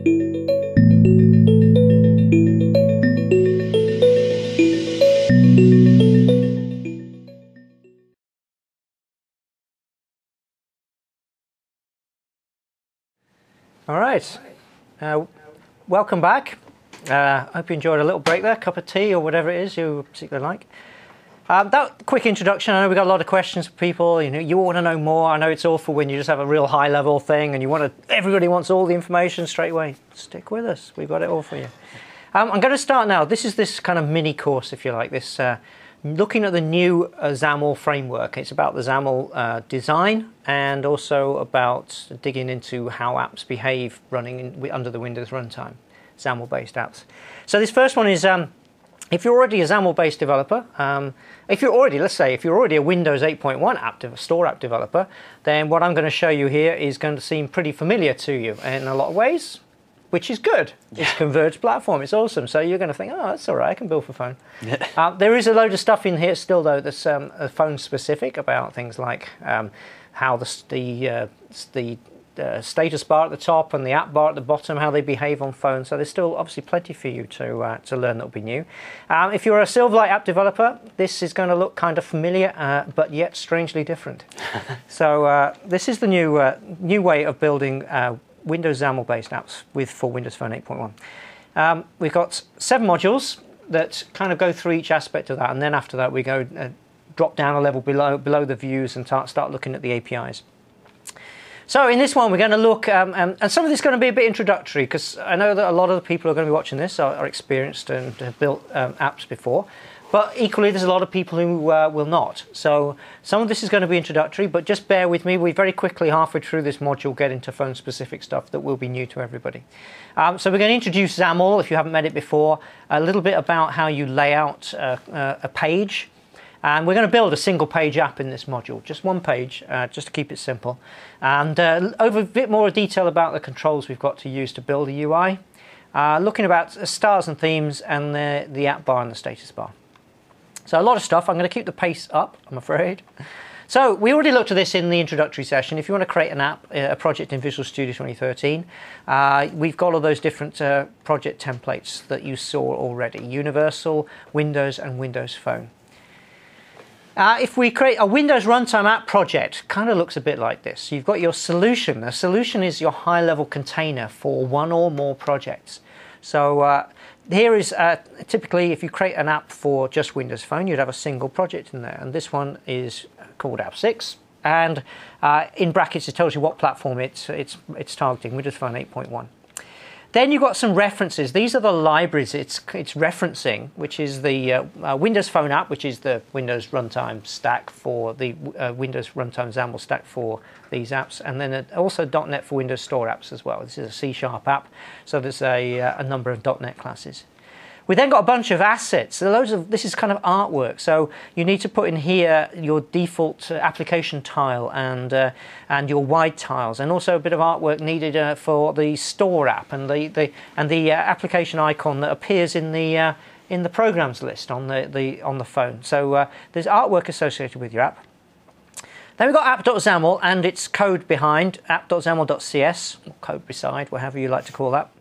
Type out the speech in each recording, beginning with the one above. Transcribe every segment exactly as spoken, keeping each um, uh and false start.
All right, uh, welcome back. I uh, hope you enjoyed a little break there, cup of tea or whatever it is you particularly like. Um, that quick introduction, I know we got a lot of questions from people. You know, you want to know more. I know it's awful when you just have a real high level thing and you want to, everybody wants all the information straight away. Stick with us, we've got it all for you. Um, I'm going to start now. This is this kind of mini course, if you like, this uh, looking at the new uh, XAML framework. It's about the XAML uh, design and also about digging into how apps behave running in, under the Windows runtime, XAML-based apps. So this first one is, um, if you're already a XAML-based developer, um, if you're already, let's say, if you're already a Windows eight point one app store app developer, then what I'm going to show you here is going to seem pretty familiar to you in a lot of ways, which is good. Yeah. It's a converged platform. It's awesome. So you're going to think, oh, that's all right. I can build for phone. Yeah. Uh, there is a load of stuff in here still, though, that's um, phone specific about things like um, how the the uh, the uh, status bar at the top and the app bar at the bottom, how they behave on phones. So there's still obviously plenty for you to uh, to learn that will be new. Um, if you're a Silverlight app developer, this is going to look kind of familiar, uh, but yet strangely different. So uh, this is the new uh, new way of building Uh, Windows XAML-based apps with for Windows Phone eight point one. Um, we've got seven modules that kind of go through each aspect of that, and then after that we go uh, drop down a level below below the views and start looking at the A P Is. So in this one we're going to look, um, um, and some of this is going to be a bit introductory because I know that a lot of the people who are going to be watching this are, are experienced and have built um, apps before. But equally, there's a lot of people who uh, will not. So some of this is going to be introductory, but just bear with me. We very quickly, halfway through this module, get into phone-specific stuff that will be new to everybody. Um, so we're going to introduce XAML, if you haven't met it before, a little bit about how you lay out uh, uh, a page. And we're going to build a single-page app in this module, just one page, uh, just to keep it simple. And uh, over a bit more detail about the controls we've got to use to build a U I. Uh, looking about stars and themes and the, the app bar and the status bar. So a lot of stuff. I'm going to keep the pace up, I'm afraid. So we already looked at this in the introductory session. If you want to create an app, a project in Visual Studio twenty thirteen, uh, we've got all those different uh, project templates that you saw already. Universal, Windows, and Windows Phone. Uh, if we create a Windows Runtime app project, kind of looks a bit like this. You've got your solution. A solution is your high-level container for one or more projects. So uh, here is uh, typically if you create an app for just Windows Phone, you'd have a single project in there, and this one is called app six, and uh, in brackets it tells you what platform it's it's it's targeting, Windows Phone eight point one. Then you've got some references. These are the libraries it's it's referencing, which is the uh, uh, Windows Phone app, which is the Windows Runtime stack for the uh, Windows Runtime XAML stack for these apps, and then also dot net for Windows Store apps as well. This is a C sharp app, so there's a, uh, a number of dot net classes. We then got a bunch of assets. So loads of this is kind of artwork. So you need to put in here your default uh, application tile and uh, and your wide tiles, and also a bit of artwork needed uh, for the store app and the the and the uh, application icon that appears in the uh, in the programs list on the the on the phone. So uh, there's artwork associated with your app. Then we've got app.xaml and its code behind, app.xaml.cs, or code beside, whatever you like to call that.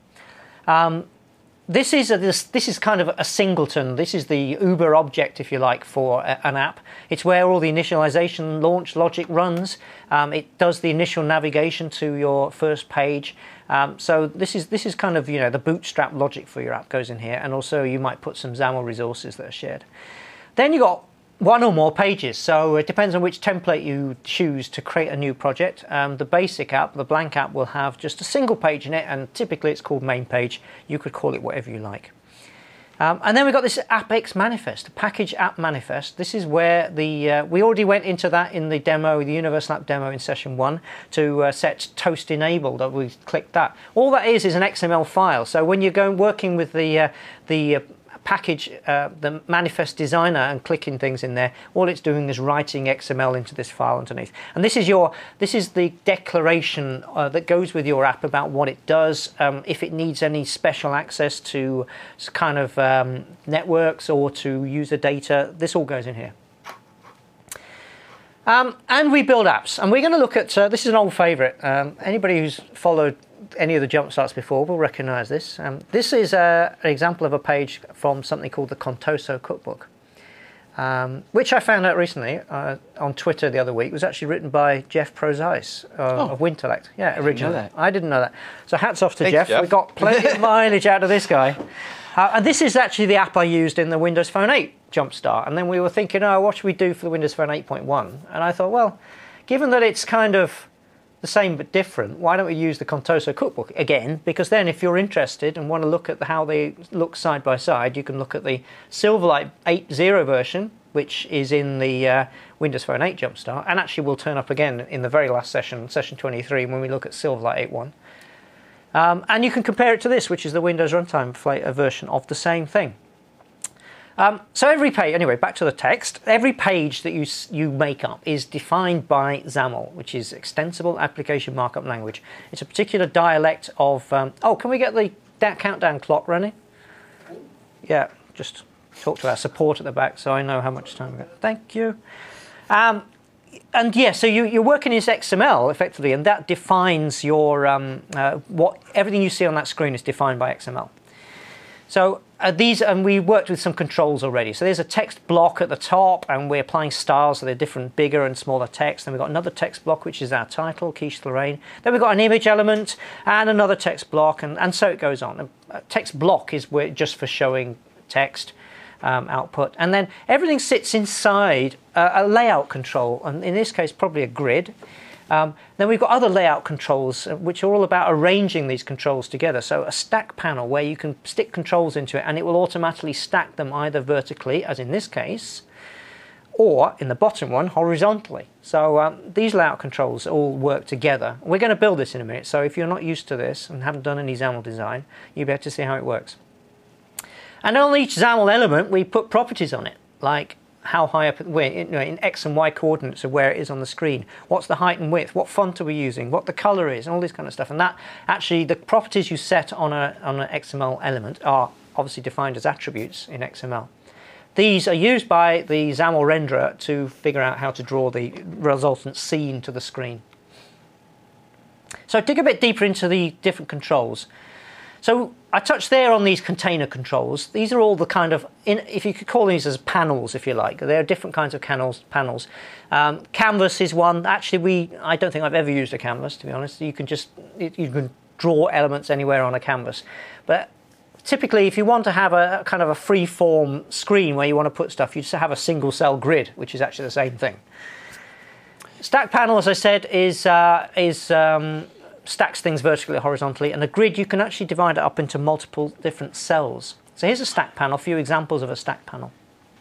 Um, This is, a, this, this is kind of a singleton. This is the Uber object, if you like, for a, an app. It's where all the initialization launch logic runs. Um, it does the initial navigation to your first page. Um, so this is this is kind of, you know, the bootstrap logic for your app goes in here, and also you might put some XAML resources that are shared. Then you got one or more pages, so it depends on which template you choose to create a new project. Um, the basic app, the blank app, will have just a single page in it, and typically it's called main page. You could call it whatever you like. Um, and then we've got this AppX manifest, package app manifest. This is where the, uh, we already went into that in the demo, the Universal App demo in session one, to uh, set toast enabled. We clicked that. All that is is an X M L file. So when you're going working with the, uh, the uh, package, uh, the manifest designer, and clicking things in there, all it's doing is writing X M L into this file underneath. And this is your this is the declaration uh, that goes with your app about what it does, um, if it needs any special access to kind of um, networks or to user data. This all goes in here. Um, and we build apps, and we're going to look at uh, this is an old favorite. Um, anybody who's followed any of the jump starts before will recognise this. Um, this is uh, an example of a page from something called the Contoso Cookbook, um, which I found out recently uh, on Twitter the other week. It was actually written by Jeff Prozice uh, oh. of Wintellect. Yeah, originally. I didn't know that. I didn't know that. So hats off to Thanks, Jeff. Jeff. We got plenty of mileage out of this guy. Uh, and this is actually the app I used in the Windows Phone eight Jumpstart. And then we were thinking, oh, what should we do for the Windows Phone eight point one? And I thought, well, given that it's kind of the same but different, why don't we use the Contoso Cookbook again? Because then if you're interested and want to look at how they look side by side, you can look at the Silverlight eight point oh version, which is in the uh, Windows Phone eight Jumpstart, and actually will turn up again in the very last session, session twenty-three, when we look at Silverlight eight point one. Um, and you can compare it to this, which is the Windows Runtime version of the same thing. Um, so every page, anyway, back to the text, every page that you you make up is defined by XAML, which is Extensible Application Markup Language. It's a particular dialect of... Um, oh, can we get the da countdown clock running? Yeah, just talk to our support at the back so I know how much time we've got. Thank you. Um, and yeah, so you, you're working in X M L effectively, and that defines your... Um, uh, what everything you see on that screen is defined by X M L. So uh, these, and we worked with some controls already. So there's a text block at the top, and we're applying styles, so they're different, bigger and smaller text. Then we've got another text block, which is our title, Quiche Lorraine. Then we've got an image element and another text block, and, and so it goes on. A text block is where, just for showing text um, output. And then everything sits inside uh, a layout control, and in this case, probably a grid. Um, then we've got other layout controls, which are all about arranging these controls together. So a stack panel where you can stick controls into it and it will automatically stack them either vertically, as in this case, or in the bottom one, horizontally. So um, these layout controls all work together. We're going to build this in a minute, so if you're not used to this and haven't done any XAML design, you'll be able to see how it works. And on each XAML element, we put properties on it, like how high up, where, you know, in X and Y coordinates of where it is on the screen, what's the height and width, what font are we using, what the color is, and all this kind of stuff. And that actually, the properties you set on a on an X M L element are obviously defined as attributes in X M L. These are used by the XAML renderer to figure out how to draw the resultant scene to the screen. So dig a bit deeper into the different controls. So I touched there on these container controls. These are all the kind of, in, if you could call these as panels, if you like. There are different kinds of panels. panels. Um, canvas is one. Actually, we I don't think I've ever used a canvas, to be honest. You can just you can draw elements anywhere on a canvas. But typically, if you want to have a kind of a free-form screen where you want to put stuff, you just have a single-cell grid, which is actually the same thing. Stack panel, as I said, is uh, is um, stacks things vertically or horizontally, and a grid you can actually divide it up into multiple different cells. So here's a stack panel, a few examples of a stack panel.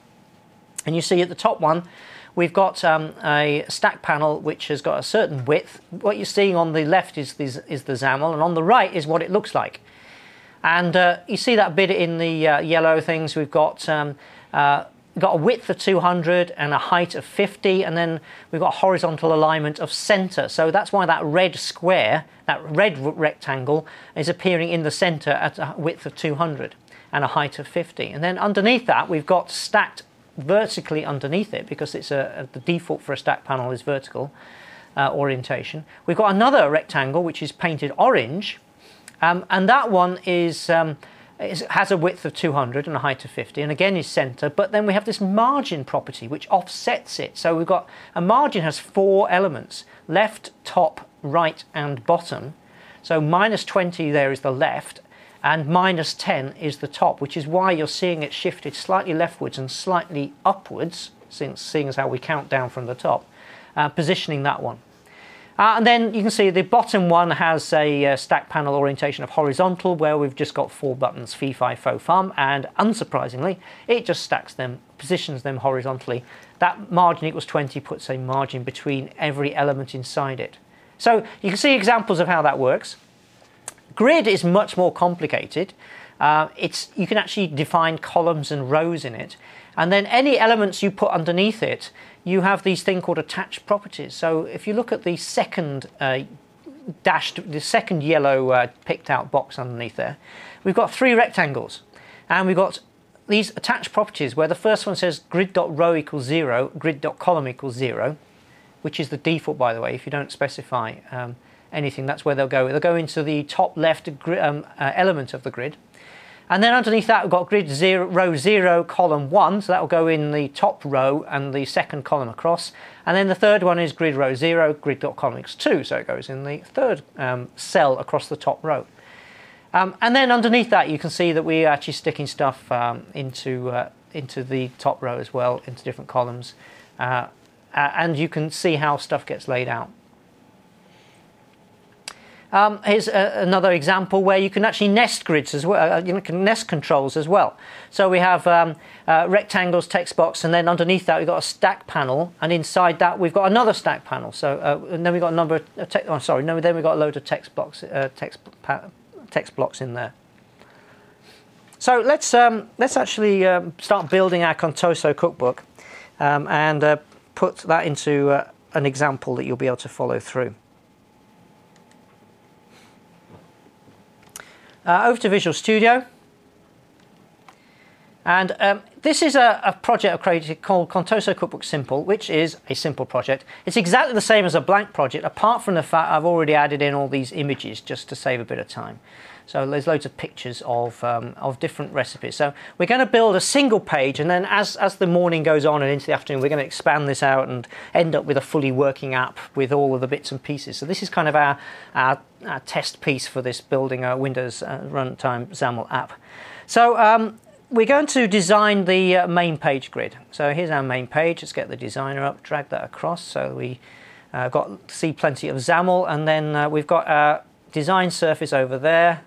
And you see at the top one, we've got um, a stack panel which has got a certain width. What you're seeing on the left is, is, is the XAML, and on the right is what it looks like. And uh, you see that bit in the uh, yellow things. We've got um, uh, got a width of two hundred and a height of fifty, and then we've got a horizontal alignment of center. So that's why that red square, that red rectangle, is appearing in the center at a width of two hundred and a height of fifty. And then underneath that, we've got stacked vertically underneath it, because it's a, a the default for a stack panel is vertical uh, orientation. We've got another rectangle which is painted orange, um, and that one is. Um, It has a width of two hundred and a height of fifty, and again is center, but then we have this margin property which offsets it. So we've got, a margin has four elements, left, top, right and bottom. So minus twenty there is the left, and minus ten is the top, which is why you're seeing it shifted slightly leftwards and slightly upwards, since seeing as how we count down from the top, uh, positioning that one. Uh, and then you can see the bottom one has a uh, stack panel orientation of horizontal, where we've just got four buttons, fee, fi, fo, fum, and unsurprisingly, it just stacks them, positions them horizontally. That margin equals twenty puts a margin between every element inside it. So you can see examples of how that works. Grid is much more complicated. Uh, it's, you can actually define columns and rows in it. And then any elements you put underneath it, you have these thing called attached properties. So if you look at the second uh, dashed, the second yellow uh, picked out box underneath there, we've got three rectangles, and we've got these attached properties where the first one says grid.row equals zero, grid.column equals zero, which is the default, by the way, if you don't specify um, anything, that's where they'll go. They'll go into the top left um, uh, element of the grid. And then underneath that, we've got grid zero, row zero, column one, so that will go in the top row and the second column across. And then the third one is grid row zero, grid column two, so it goes in the third um, cell across the top row. Um, and then underneath that, you can see that we're actually sticking stuff um, into uh, into the top row as well, into different columns, uh, and you can see how stuff gets laid out. Um, here's a, another example where you can actually nest grids as well, uh, you can nest controls as well. So we have um, uh, rectangles, text box, and then underneath that we've got a stack panel, and inside that we've got another stack panel. So uh, and then we've got a number of te oh, sorry, no, then we've got a load of text blocks, uh, text text blocks in there. So let's um, let's actually um, start building our Contoso cookbook, um, and uh, put that into uh, an example that you'll be able to follow through. Uh, over to Visual Studio, and um, this is a, a project I've created called Contoso Cookbook Simple, which is a simple project. It's exactly the same as a blank project, apart from the fact I've already added in all these images just to save a bit of time. So there's loads of pictures of, um, of different recipes. So we're going to build a single page, and then as, as the morning goes on and into the afternoon, we're going to expand this out and end up with a fully working app with all of the bits and pieces. So this is kind of our, our, our test piece for this building a Windows uh, Runtime XAML app. So um, we're going to design the uh, main page grid. So here's our main page. Let's get the designer up, drag that across. So we uh, got see plenty of XAML, and then uh, we've got our design surface over there.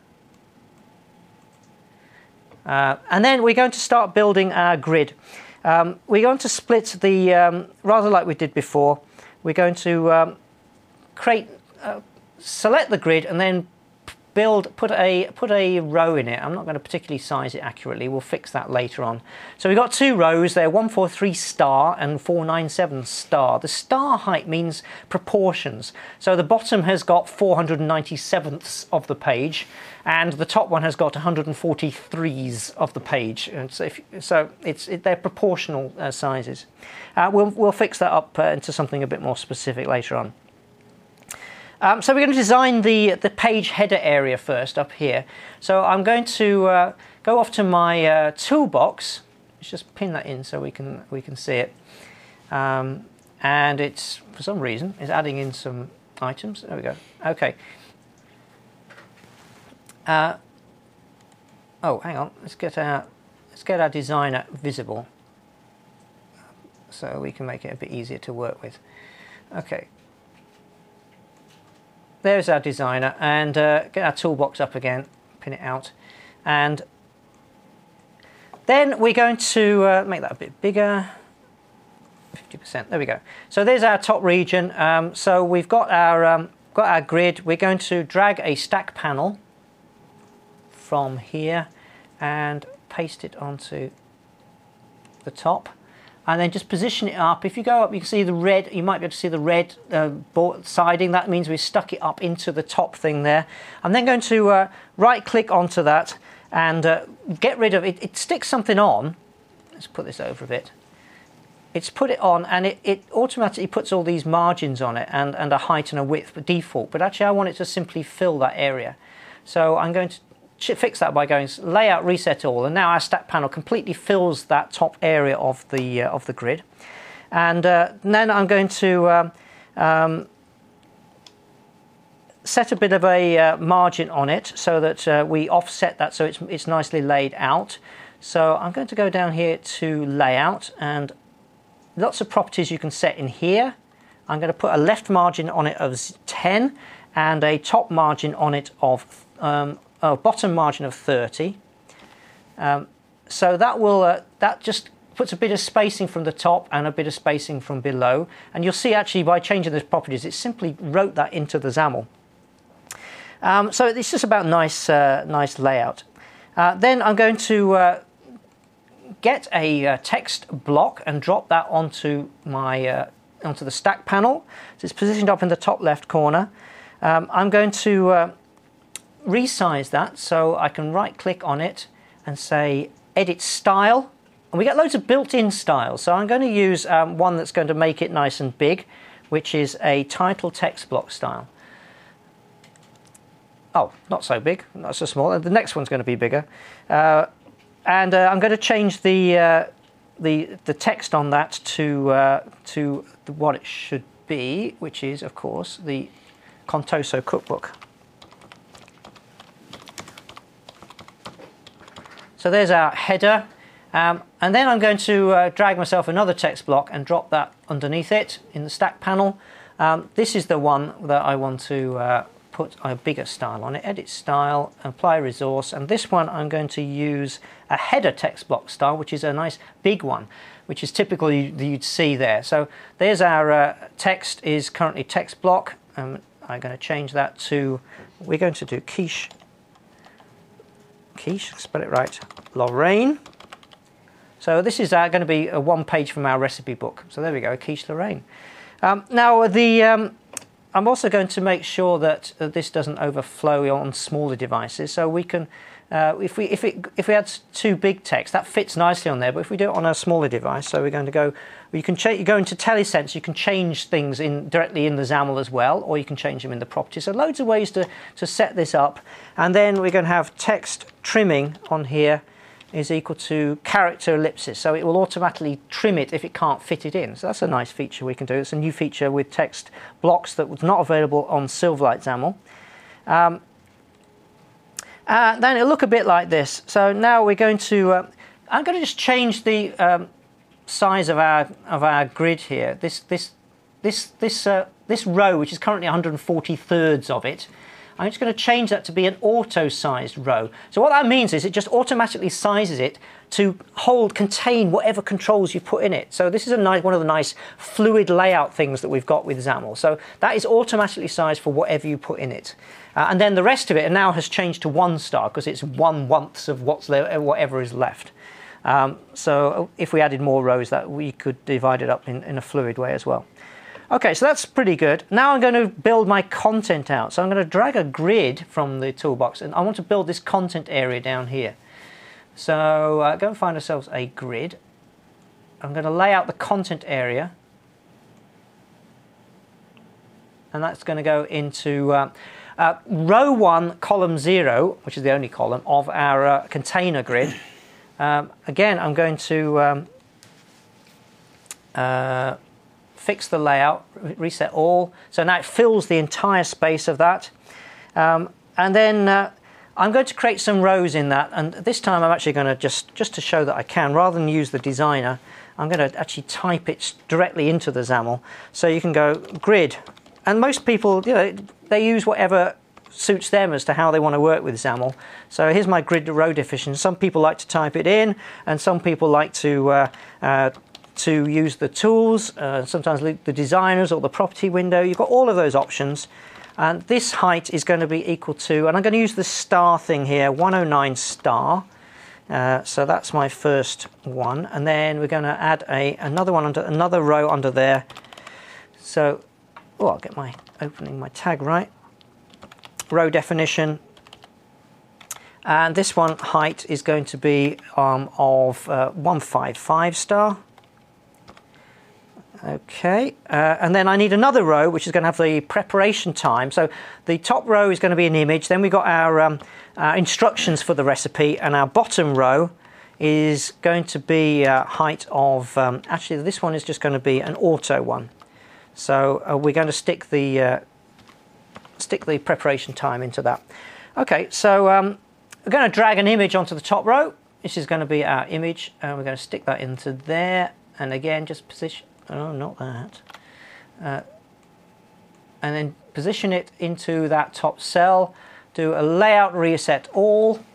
Uh, and then we're going to start building our grid. Um, we're going to split the, um, rather like we did before, we're going to um, create, uh, select the grid and then build, put a, put a row in it. I'm not going to particularly size it accurately, we'll fix that later on. So we've got two rows there, one four three star and four nine seven star. The star height means proportions. So the bottom has got four hundred ninety-sevenths of the page, and the top one has got one hundred forty-threes of the page. And so, if, so it's, it, they're proportional uh, sizes. Uh, we'll, we'll fix that up uh, into something a bit more specific later on. Um, so we're going to design the, the page header area first up here. So I'm going to uh, go off to my uh, toolbox. Let's just pin that in so we can, we can see it. Um, and it's, for some reason, it's adding in some items. There we go. Okay. Uh, oh, hang on. Let's get our let's get our designer visible, so we can make it a bit easier to work with. Okay. There's our designer, and uh, get our toolbox up again, pin it out, and then we're going to uh, make that a bit bigger. fifty percent. There we go. So there's our top region. Um, so we've got our um, got our grid. We're going to drag a stack panel from here and paste it onto the top, and then just position it up. If you go up, you can see the red, you might be able to see the red uh, board siding. That means we stuck it up into the top thing there. I'm then going to uh, right click onto that and uh, get rid of it. It sticks something on. Let's put this over a bit. It's put it on, and it, it automatically puts all these margins on it, and, and a height and a width by default, but actually I want it to simply fill that area. So I'm going to fix that by going layout, reset all, and now our stack panel completely fills that top area of the uh, of the grid. And uh, then I'm going to um, um, set a bit of a uh, margin on it so that uh, we offset that so it's it's nicely laid out. So I'm going to go down here to layout, and lots of properties you can set in here. I'm going to put a left margin on it of ten and a top margin on it of um, Oh, bottom margin of thirty. Um, so that will uh, that just puts a bit of spacing from the top and a bit of spacing from below. And you'll see actually by changing those properties, it simply wrote that into the XAML. Um, so it's just about nice, uh, nice layout. Uh, then I'm going to uh, get a uh, text block and drop that onto my uh, onto the stack panel. So it's positioned up in the top left corner. Um, I'm going to uh, resize that, so I can right click on it and say edit style, and we get loads of built-in styles. So I'm going to use um, one that's going to make it nice and big, which is a title text block style. oh, not so big, not so small. The next one's going to be bigger. Uh, and uh, I'm going to change the, uh, the, the text on that to, uh, to what it should be, which is, of course, the Contoso cookbook. So there's our header. Um, and then I'm going to uh, drag myself another text block and drop that underneath it in the stack panel. Um, this is the one that I want to uh, put a bigger style on it. Edit style, apply resource, and this one I'm going to use a header text block style, which is a nice big one, which is typically you'd see there. So there's our uh, text is currently text block. Um, I'm going to change that to, we're going to do quiche, quiche, spell it right, Lorraine. So this is uh, going to be a one page from our recipe book. So there we go, quiche Lorraine. Um, now the um, I'm also going to make sure that uh, this doesn't overflow on smaller devices. So we can, uh, if we if it if we had too big text, that fits nicely on there. But if we do it on a smaller device, so we're going to go, you can you go into TeleSense, you can change things in directly in the XAML as well, or you can change them in the properties. So loads of ways to to set this up. And then we're going to have text trimming on here is equal to character ellipsis, so it will automatically trim it if it can't fit it in. So that's a nice feature we can do. It's a new feature with text blocks that was not available on Silverlight XAML. Um, uh, then it'll look a bit like this. So now we're going to, uh, I'm going to just change the um, size of our of our grid here. This this this this uh, this row, which is currently one hundred forty thirds of it, I'm just going to change that to be an auto-sized row. So what that means is it just automatically sizes it to hold, contain whatever controls you put in it. So this is a nice, one of the nice fluid layout things that we've got with XAML. So that is automatically sized for whatever you put in it. Uh, and then the rest of it now has changed to one star because it's one one-tenth of what's there, whatever is left. Um, so if we added more rows, that we could divide it up in, in a fluid way as well. Okay, so that's pretty good. Now I'm going to build my content out. So I'm going to drag a grid from the toolbox, and I want to build this content area down here. So uh, go and find ourselves a grid. I'm going to lay out the content area, and that's going to go into uh, uh, row one, column zero, which is the only column of our uh, container grid. Um, again, I'm going to um, uh, fix the layout, reset all. So now it fills the entire space of that. Um, and then uh, I'm going to create some rows in that. And this time I'm actually going to just, just to show that I can, rather than use the designer, I'm going to actually type it directly into the XAML. So you can go grid. And most people, you know, they use whatever suits them as to how they want to work with XAML. So here's my grid row definition. Some people like to type it in, and some people like to uh, uh, to use the tools, uh, sometimes the designers or the property window. You've got all of those options. And this height is going to be equal to, and I'm going to use the star thing here, one oh nine star. Uh, so that's my first one. And then we're going to add a another one under another row under there. So, oh, I'll get my opening my tag right. Row definition. And this one height is going to be um, of uh, one fifty-five star. Okay, uh, and then I need another row which is going to have the preparation time. So the top row is going to be an image, then we've got our, um, our instructions for the recipe, and our bottom row is going to be uh, height of, um, actually this one is just going to be an auto one. So uh, we're going to stick the, uh, stick the preparation time into that. Okay, so um, we're going to drag an image onto the top row. This is going to be our image, and we're going to stick that into there, and again just position. Oh, not that. Uh, and then position it into that top cell. Do a layout reset all.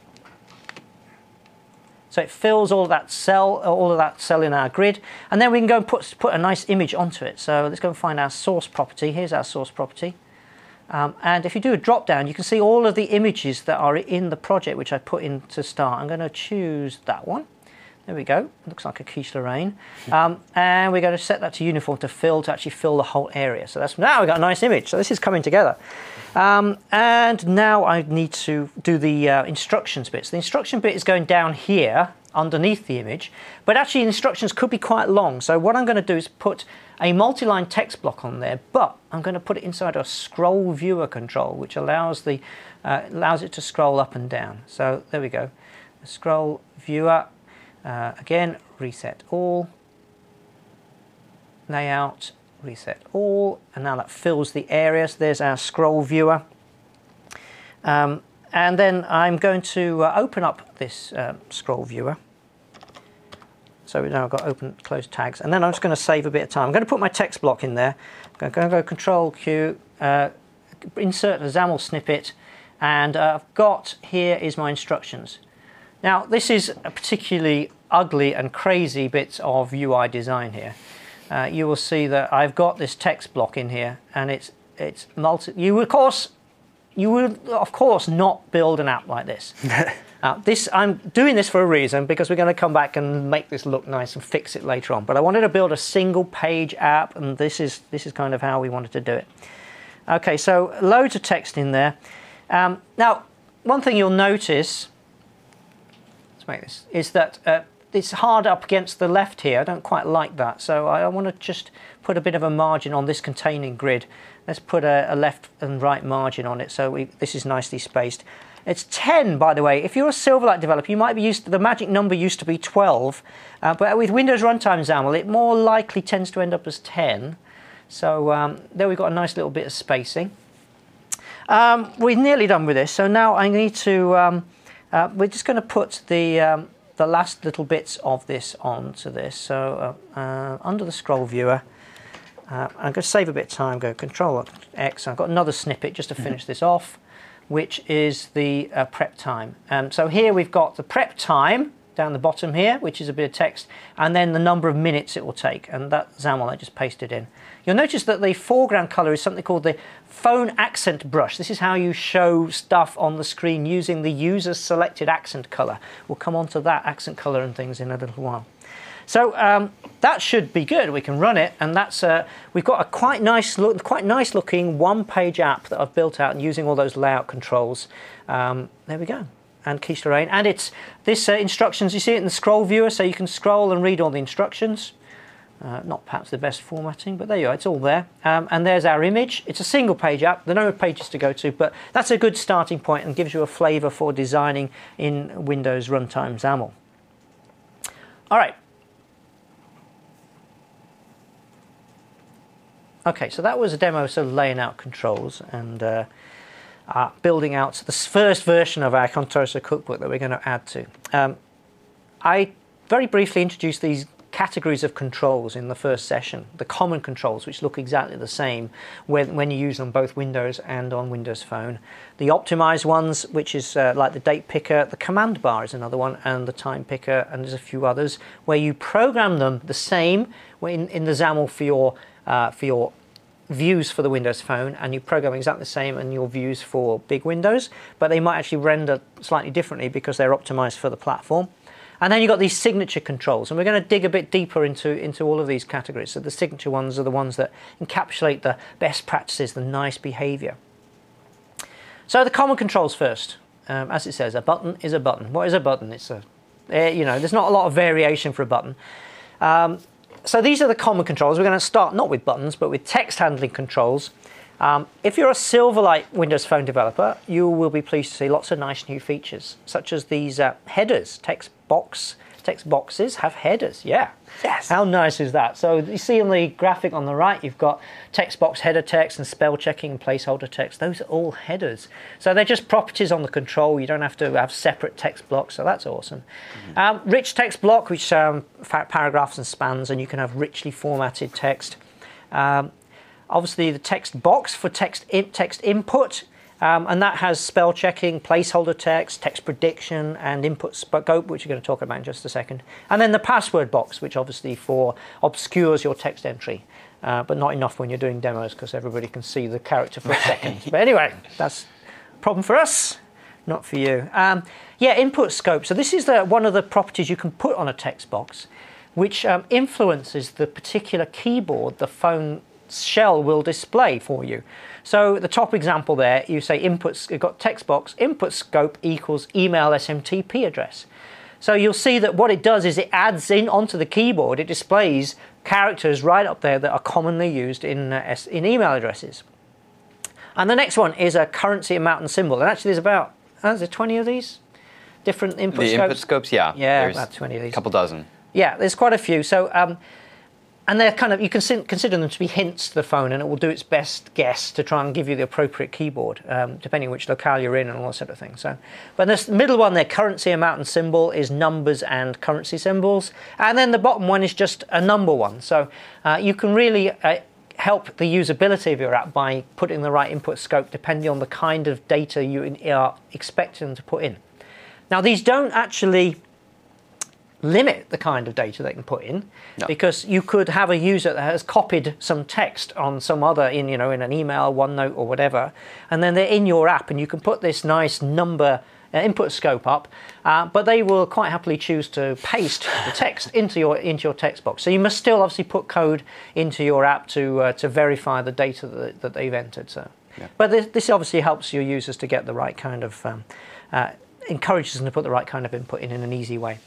So it fills all of that cell, all of that cell in our grid. And then we can go and put, put a nice image onto it. So let's go and find our source property. Here's our source property. Um, and if you do a drop down, you can see all of the images that are in the project, which I put in to start. I'm going to choose that one. There we go, looks like a quiche Lorraine. Um, and we're going to set that to uniform to fill, to actually fill the whole area. So that's, now we've got a nice image. So this is coming together. Um, and now I need to do the uh, instructions bit. So the instruction bit is going down here underneath the image, but actually instructions could be quite long. So what I'm going to do is put a multi-line text block on there, but I'm going to put it inside a scroll viewer control, which allows the uh, allows it to scroll up and down. So there we go. Scroll viewer, uh, again, reset all, layout, reset all, and now that fills the area. So there's our scroll viewer. Um, and then I'm going to uh, open up this uh, scroll viewer. So now I've got open, close tags, and then I'm just going to save a bit of time. I'm going to put my text block in there. I'm going to go Control Q, uh, insert a XAML snippet, and uh, I've got, here is my instructions. Now this is a particularly ugly and crazy bit of U I design here. Uh, you will see that I've got this text block in here, and it's it's multi. You will, of course, you will of course not build an app like this. uh, this I'm doing this for a reason, because we're going to come back and make this look nice and fix it later on. But I wanted to build a single page app, and this is this is kind of how we wanted to do it. Okay, so loads of text in there. Um, now, one thing you'll notice, let's make this, is that uh, it's hard up against the left here. I don't quite like that, so I, I want to just put a bit of a margin on this containing grid. Let's put a, a left and right margin on it, so we, this is nicely spaced. It's ten, by the way. If you're a Silverlight developer, you might be used to, the magic number used to be twelve, uh, but with Windows Runtime XAML, it more likely tends to end up as ten. So um, there we've got a nice little bit of spacing. Um, we're nearly done with this, so now I need to, um, uh, we're just going to put the, um, the last little bits of this onto this. So uh, uh, under the scroll viewer, uh, I'm going to save a bit of time, go Control X, I've got another snippet just to finish this off, which is the uh, prep time. Um, so here we've got the prep time down the bottom here, which is a bit of text, and then the number of minutes it will take, and that XAML I just pasted in. You'll notice that the foreground color is something called the phone accent brush. This is how you show stuff on the screen using the user's selected accent color. We'll come on to that accent color and things in a little while. So um, that should be good. We can run it, and that's uh, we've got a quite nice look, quite nice looking one-page app that I've built out using all those layout controls. Um, there we go. And Quiche Lorraine, and it's this uh, instructions, you see it in the scroll viewer, so you can scroll and read all the instructions. Uh, not perhaps the best formatting, but there you are, it's all there. Um, and there's our image. It's a single page app, there are no pages to go to, but that's a good starting point and gives you a flavor for designing in Windows Runtime XAML. All right. Okay, so that was a demo, so laying out controls and uh, Uh, building out the first version of our Contoso cookbook that we're going to add to. Um, I very briefly introduced these categories of controls in the first session, the common controls, which look exactly the same when, when you use on both Windows and on Windows Phone. The optimized ones, which is uh, like the date picker, the command bar is another one, and the time picker, and there's a few others, where you program them the same in, in the XAML for your, uh, for your views for the Windows Phone, and you program exactly the same in your views for big Windows, but they might actually render slightly differently because they're optimized for the platform. And then you've got these signature controls, and we're going to dig a bit deeper into, into all of these categories. So the signature ones are the ones that encapsulate the best practices, the nice behavior. So the common controls first. Um, as it says, a button is a button. What is a button? It's a, you know, there's not a lot of variation for a button. Um, So these are the common controls. We're going to start not with buttons, but with text handling controls. Um, if you're a Silverlight Windows Phone developer, you will be pleased to see lots of nice new features, such as these uh, headers. Text box, text boxes have headers. Yeah. Yes. How nice is that? So you see on the graphic on the right, you've got text box header text and spell checking and placeholder text. Those are all headers. So they're just properties on the control. You don't have to have separate text blocks, so that's awesome. Mm-hmm. um, rich text block, which um, paragraphs and spans, and you can have richly formatted text. Um, obviously the text box for text, in, text input. Um, and that has spell checking, placeholder text, text prediction, and input scope, which we're going to talk about in just a second. And then the password box, which obviously for obscures your text entry, uh, but not enough when you're doing demos because everybody can see the character for a second. But anyway, that's a problem for us, not for you. Um, yeah, input scope. So this is the, one of the properties you can put on a text box, which um, influences the particular keyboard the phone shell will display for you. So the top example there, you say inputs, you've got text box, input scope equals email S M T P address. So you'll see that what it does is it adds in onto the keyboard, it displays characters right up there that are commonly used in, uh, in email addresses. And the next one is a currency amount and symbol. And actually there's about, uh, is there twenty of these? Different input the scopes? input scopes, yeah. Yeah, there's about twenty of these. A couple dozen. Yeah, there's quite a few. So, um, and they're kind of, you can consider them to be hints to the phone, and it will do its best guess to try and give you the appropriate keyboard, um, depending on which locale you're in and all that sort of thing. So, but this middle one there, currency amount and symbol, is numbers and currency symbols. And then the bottom one is just a number one. So uh, you can really uh, help the usability of your app by putting the right input scope depending on the kind of data you are expecting them to put in. Now, these don't actually limit the kind of data they can put in, no. because you could have a user that has copied some text on some other, in you know, in an email, OneNote or whatever, and then they're in your app, and you can put this nice number uh, input scope up, uh, but they will quite happily choose to paste the text into your into your text box. So you must still obviously put code into your app to uh, to verify the data that, that they've entered. So, yeah. But this, this obviously helps your users to get the right kind of um, uh, encourages them to put the right kind of input in in an easy way.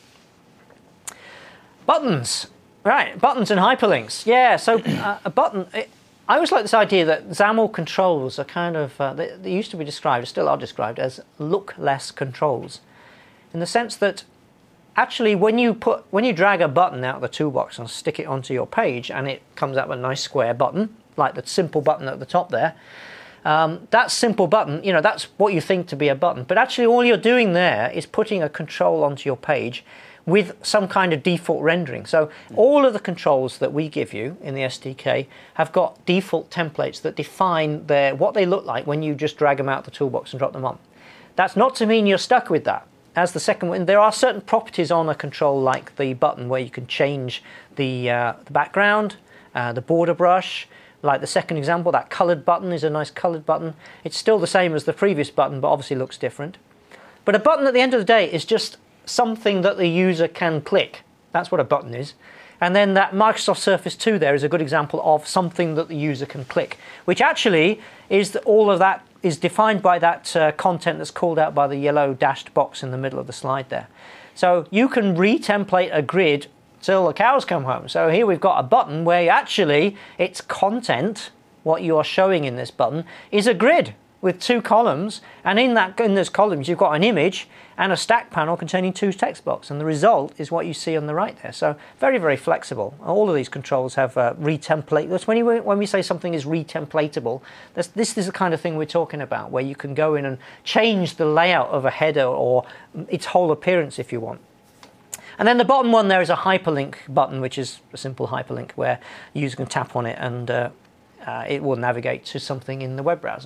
Buttons, right? Buttons and hyperlinks. Yeah, so uh, a button. It, I always like this idea that XAML controls are kind of uh, they, they used to be described, still are described as look-less controls, in the sense that actually when you put when you drag a button out of the toolbox and stick it onto your page, and it comes up with a nice square button, like the simple button at the top there. Um, that simple button, you know, that's what you think to be a button, but actually all you're doing there is putting a control onto your page with some kind of default rendering. So all of the controls that we give you in the S D K have got default templates that define their, what they look like when you just drag them out of the toolbox and drop them on. That's not to mean you're stuck with that. As the second one, there are certain properties on a control like the button where you can change the, uh, the background, uh, the border brush. Like the second example, that colored button is a nice colored button. It's still the same as the previous button, but obviously looks different. But a button at the end of the day is just something that the user can click. That's what a button is. And then that Microsoft Surface two there is a good example of something that the user can click, which actually is that all of that is defined by that uh, content that's called out by the yellow dashed box in the middle of the slide there. So you can re-template a grid till the cows come home. So here we've got a button where actually its content, what you are showing in this button, is a grid with two columns, and in that in those columns you've got an image and a stack panel containing two text boxes, and the result is what you see on the right there. So very, very flexible. All of these controls have uh, re-template. That's when, you, when we say something is re-templatable, this, this is the kind of thing we're talking about, where you can go in and change the layout of a header or its whole appearance if you want. And then the bottom one there is a hyperlink button, which is a simple hyperlink where the user can tap on it and uh, uh, it will navigate to something in the web browser.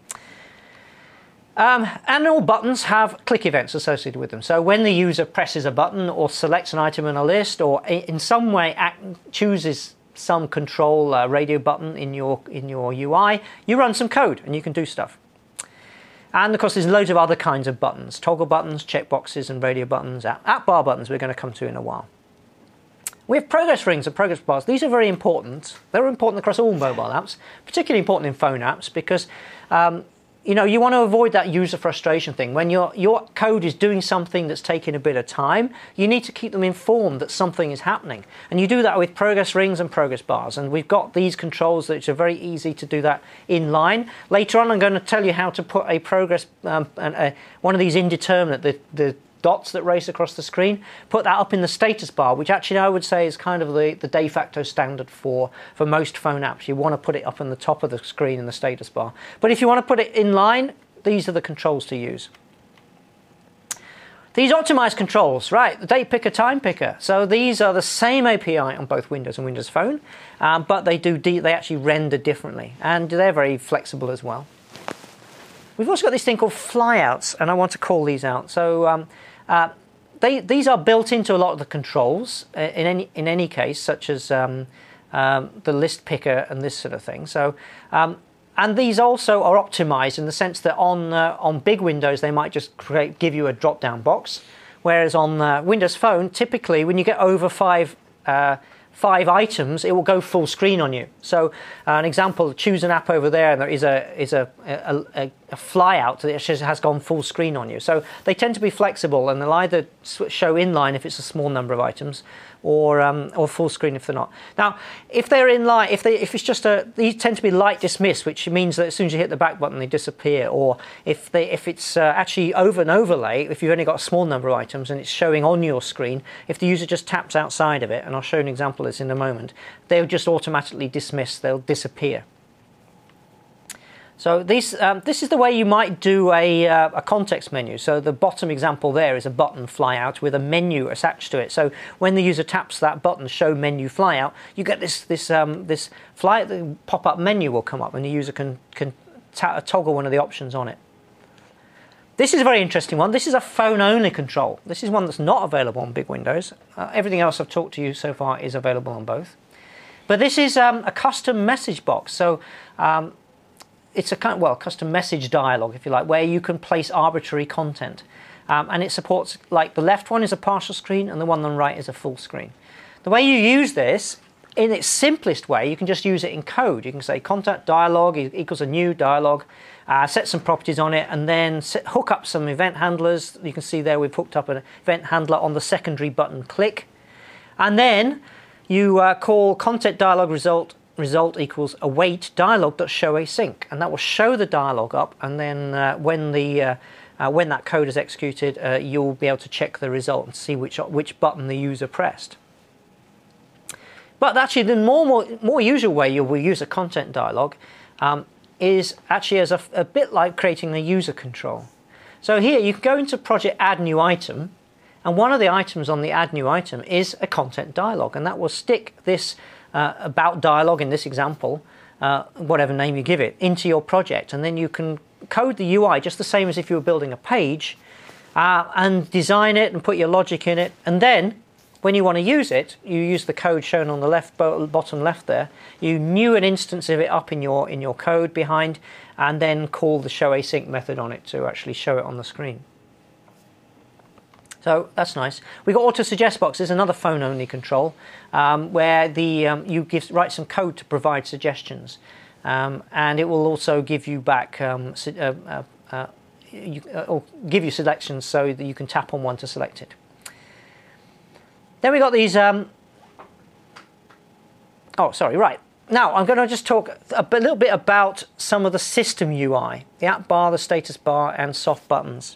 Um, and all buttons have click events associated with them. So when the user presses a button or selects an item in a list or in some way act, chooses some control uh, radio button in your, in your U I, you run some code and you can do stuff. And of course there's loads of other kinds of buttons, toggle buttons, checkboxes and radio buttons, app, app bar buttons we're going to come to in a while. We have progress rings and progress bars. These are very important. They're important across all mobile apps, particularly important in phone apps because um, you know, you want to avoid that user frustration thing. When your, your code is doing something that's taking a bit of time, you need to keep them informed that something is happening. And you do that with progress rings and progress bars. And we've got these controls that are very easy to do that in line. Later on, I'm going to tell you how to put a progress, um, and a, one of these indeterminate, the, the dots that race across the screen, put that up in the status bar, which actually I would say is kind of the, the de facto standard for, for most phone apps. You want to put it up on the top of the screen in the status bar. But if you want to put it in line, these are the controls to use. These optimized controls, right, the date picker, time picker. So these are the same A P I on both Windows and Windows Phone, um, but they, do de they actually render differently, and they're very flexible as well. We've also got this thing called flyouts, and I want to call these out. So um, Uh, they, these are built into a lot of the controls uh, in any in any case, such as um, um, the list picker and this sort of thing. So, um, and these also are optimized in the sense that on uh, on big Windows they might just create, give you a drop-down box, whereas on uh, Windows Phone, typically when you get over five uh, five items, it will go full screen on you. So uh, an example, choose an app over there, and there is a is a a, a, a flyout that has gone full screen on you. So they tend to be flexible, and they'll either show inline if it's a small number of items, or um, or full screen if they're not. Now, if they're inline, if they if it's just a, these tend to be light dismiss, which means that as soon as you hit the back button, they disappear. Or if they if it's uh, actually over an overlay, if you've only got a small number of items and it's showing on your screen, if the user just taps outside of it, and I'll show an example of this in a moment, they'll just automatically dismiss. They'll disappear. So these, um, this is the way you might do a, uh, a context menu. So the bottom example there is a button flyout with a menu attached to it. So when the user taps that button, show menu flyout, you get this this um, this fly the pop-up menu will come up, and the user can can toggle one of the options on it. This is a very interesting one. This is a phone-only control. This is one that's not available on big Windows. Uh, everything else I've talked to you so far is available on both. But this is um, a custom message box. So um, it's a kind of, well, custom message dialog, if you like, where you can place arbitrary content. Um, and it supports, like, the left one is a partial screen and the one on the right is a full screen. The way you use this, in its simplest way, you can just use it in code. You can say contact dialog equals a new dialog, uh, set some properties on it, and then set, hook up some event handlers. You can see there we've hooked up an event handler on the secondary button click. And then you uh, call content dialog result result equals await dialog.showAsync, and that will show the dialog up, and then uh, when the uh, uh, when that code is executed, uh, you'll be able to check the result and see which which button the user pressed. But actually, the more more, more usual way you will use a content dialog um, is actually as a, a bit like creating a user control. So here you can go into project add new item, and one of the items on the add new item is a content dialog, and that will stick this Uh, about dialog in this example, uh, whatever name you give it, into your project, and then you can code the U I just the same as if you were building a page, uh, and design it and put your logic in it, and then when you want to use it, you use the code shown on the left bottom left there. You new an instance of it up in your in your code behind, and then call the showAsync method on it to actually show it on the screen. So that's nice. We've got auto suggest boxes, another phone-only control, um, where the um, you give, write some code to provide suggestions, um, and it will also give you back um, uh, uh, uh, you, uh, or give you selections so that you can tap on one to select it. Then we got these. Um, oh, sorry. Right now, I'm going to just talk a little bit about some of the system U I, the app bar, the status bar, and soft buttons.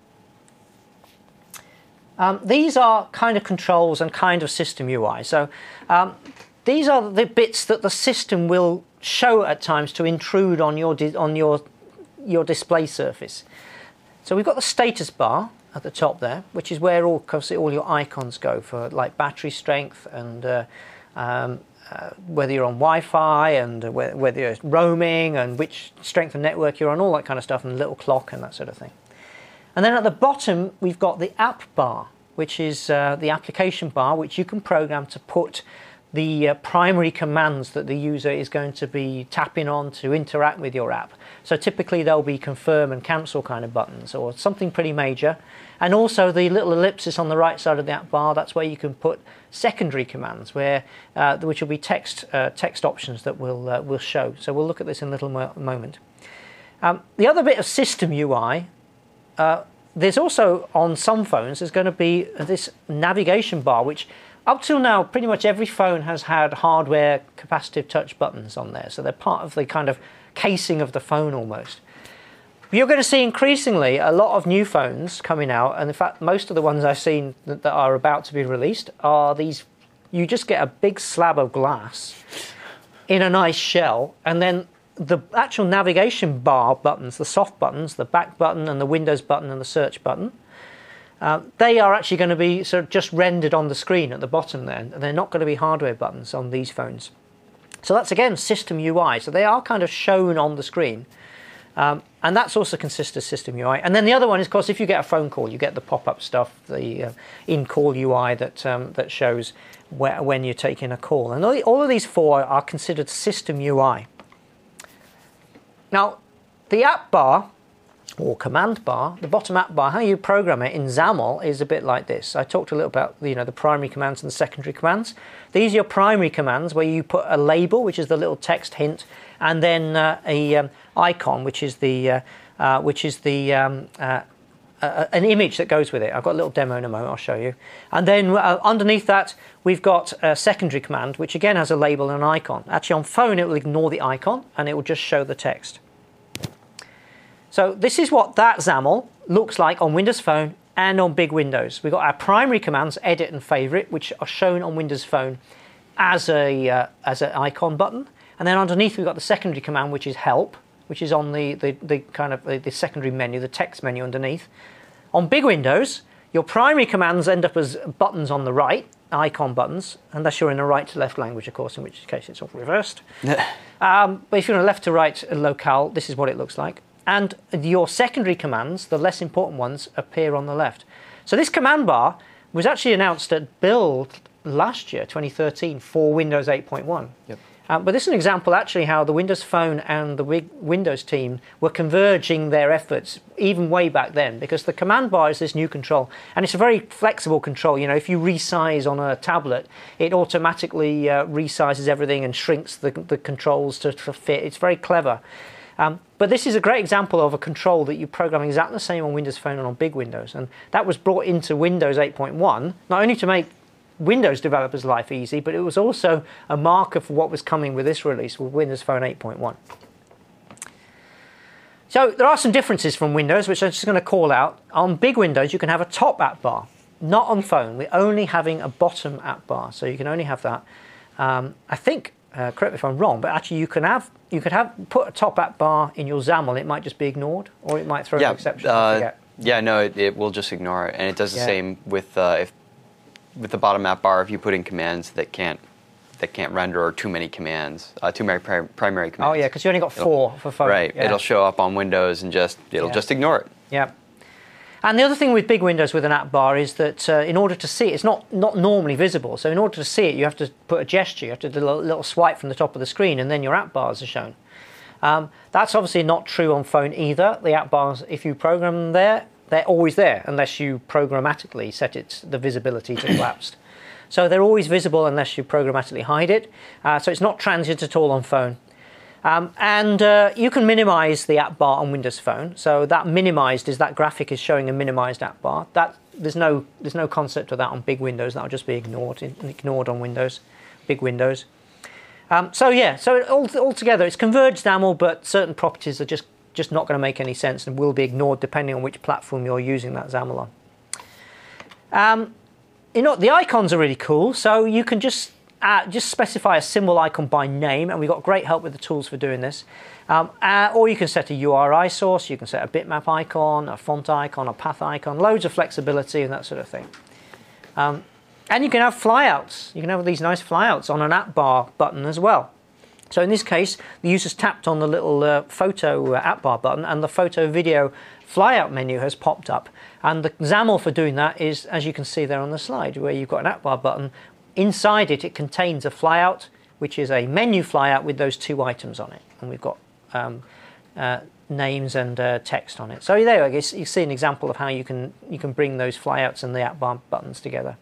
Um, these are kind of controls and kind of system U I. So um, these are the bits that the system will show at times to intrude on your on your your display surface. So we've got the status bar at the top there, which is where all all your icons go for, like battery strength and uh, um, uh, whether you're on Wi-Fi and uh, whether you're roaming and which strength of network you're on, all that kind of stuff, and a little clock and that sort of thing. And then at the bottom, we've got the app bar, which is uh, the application bar, which you can program to put the uh, primary commands that the user is going to be tapping on to interact with your app. So typically there'll be confirm and cancel kind of buttons, or something pretty major. And also the little ellipsis on the right side of the app bar, that's where you can put secondary commands, where uh, which will be text uh, text options that will uh, will show. So we'll look at this in a little mo moment. Um, the other bit of system U I. Uh, there's also, on some phones, there's going to be this navigation bar, which up till now, pretty much every phone has had hardware capacitive touch buttons on there. So they're part of the kind of casing of the phone almost. You're going to see increasingly a lot of new phones coming out, and in fact, most of the ones I've seen that, that are about to be released are these. You just get a big slab of glass in a nice shell, and then the actual navigation bar buttons, the soft buttons, the back button and the Windows button and the search button, uh, they are actually going to be sort of just rendered on the screen at the bottom there, and they're not going to be hardware buttons on these phones. So that's again system U I. So they are kind of shown on the screen, um, and that's also consists of system U I. And then the other one is, of course, if you get a phone call, you get the pop-up stuff, the uh, in-call U I that um, that shows where, when you're taking a call. And all, all of these four are considered system U I. Now, the app bar or command bar, the bottom app bar, how you program it in XAML is a bit like this. I talked a little about you know the primary commands and the secondary commands. These are your primary commands where you put a label, which is the little text hint, and then uh, a um, icon, which is the uh, uh, which is the um, uh, uh, an image that goes with it. I've got a little demo in a moment. I'll show you. And then uh, underneath that, we've got a secondary command, which again has a label and an icon. Actually, on phone, it will ignore the icon and it will just show the text. So this is what that XAML looks like on Windows Phone and on big Windows. We've got our primary commands, edit and favorite, which are shown on Windows Phone as a uh, as an icon button. And then underneath we've got the secondary command, which is help, which is on the, the, the kind of the, the secondary menu, the text menu underneath. On big Windows, your primary commands end up as buttons on the right, icon buttons, unless you're in a right to left language, of course, in which case it's all reversed. um, but if you're in a left to right locale, this is what it looks like. And your secondary commands, the less important ones, appear on the left. So this command bar was actually announced at Build last year, twenty thirteen, for Windows eight point one. Yep. Um, but this is an example actually how the Windows Phone and the Windows team were converging their efforts even way back then, because the command bar is this new control, and it's a very flexible control. You know, if you resize on a tablet, it automatically uh, resizes everything and shrinks the, the controls to, to fit. It's very clever. Um, but this is a great example of a control that you program exactly the same on Windows Phone and on big Windows. And that was brought into Windows eight point one, not only to make Windows developers' life easy, but it was also a marker for what was coming with this release, with Windows Phone eight point one. So there are some differences from Windows, which I'm just going to call out. On big Windows, you can have a top app bar. Not on phone. We're only having a bottom app bar, so you can only have that. Um, I think... Uh, correct me if I'm wrong, but actually you can have you could have put a top app bar in your XAML. It might just be ignored, or it might throw yeah, an exception. Uh, yeah, no, it, it will just ignore it, and it does the yeah. same with uh, if with the bottom app bar. If you put in commands that can't that can't render, or too many commands, uh, too many pri primary commands. Oh yeah, because you only got four it'll, for phone. Right, yeah. It'll show up on Windows and just it'll yeah. just ignore it. Yeah. And the other thing with big Windows with an app bar is that uh, in order to see it, it's not, not normally visible. So in order to see it, you have to put a gesture. You have to do a little, little swipe from the top of the screen, and then your app bars are shown. Um, that's obviously not true on phone either. The app bars, if you program them there, they're always there, unless you programmatically set it the visibility to collapsed. So they're always visible unless you programmatically hide it. Uh, so it's not transient at all on phone. Um, and uh, you can minimize the app bar on Windows Phone. So that minimized is that graphic is showing a minimized app bar. That there's no there's no concept of that on big Windows. That'll just be ignored ignored on Windows, big Windows. Um, so yeah, so all altogether it's converged XAML, but certain properties are just just not going to make any sense and will be ignored depending on which platform you're using that XAML on. Um, you know, the icons are really cool. So you can just Uh, just specify a symbol icon by name, and we've got great help with the tools for doing this. Um, uh, or you can set a U R I source, you can set a bitmap icon, a font icon, a path icon, loads of flexibility and that sort of thing. Um, and you can have flyouts. You can have these nice flyouts on an app bar button as well. So in this case, the user's tapped on the little uh, photo uh, app bar button, and the photo video flyout menu has popped up. And the XAML for doing that is, as you can see there on the slide, where you've got an app bar button. Inside it, it contains a flyout, which is a menu flyout with those two items on it. And we've got um, uh, names and uh, text on it. So there you go. You see an example of how you can, you can bring those flyouts and the app bar buttons together.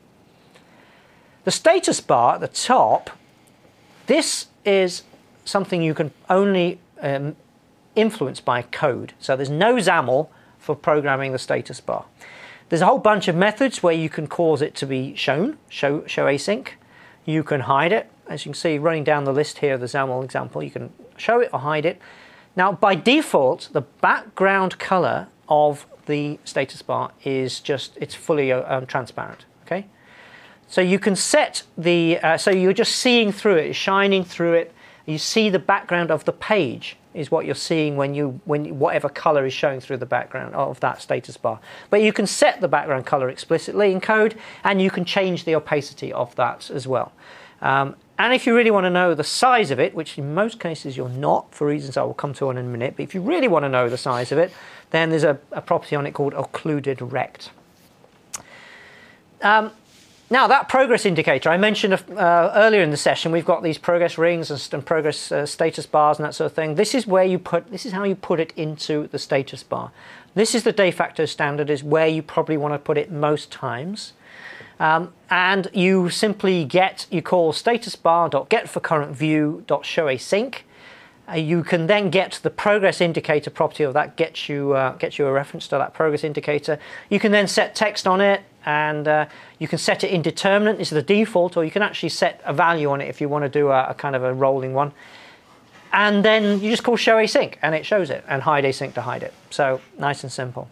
The status bar at the top, this is something you can only um, influence by code. So there's no XAML for programming the status bar. There's a whole bunch of methods where you can cause it to be shown, show, show async. You can hide it. As you can see, running down the list here, the XAML example, you can show it or hide it. Now, by default, the background color of the status bar is just, it's fully um, transparent, okay? So you can set the, uh, so you're just seeing through it, shining through it. You see the background of the page is what you're seeing when you, when whatever color is showing through the background of that status bar. But you can set the background color explicitly in code, and you can change the opacity of that as well. Um, and if you really want to know the size of it, which in most cases you're not, for reasons I will come to on in a minute, but if you really want to know the size of it, then there's a, a property on it called occluded rect. Um, now that progress indicator, I mentioned uh, earlier in the session, we've got these progress rings and, and progress uh, status bars and that sort of thing. This is where you put, this is how you put it into the status bar. This is the de facto standard, is where you probably want to put it most times. Um, and you simply get, you call status bar.get for current view dot show async. Uh, you can then get the progress indicator property of that, gets you, uh, gets you a reference to that progress indicator. You can then set text on it, and uh, you can set it indeterminate, this is the default, or you can actually set a value on it if you want to do a, a kind of a rolling one. And then you just call show async and it shows it, and hide async to hide it. So nice and simple.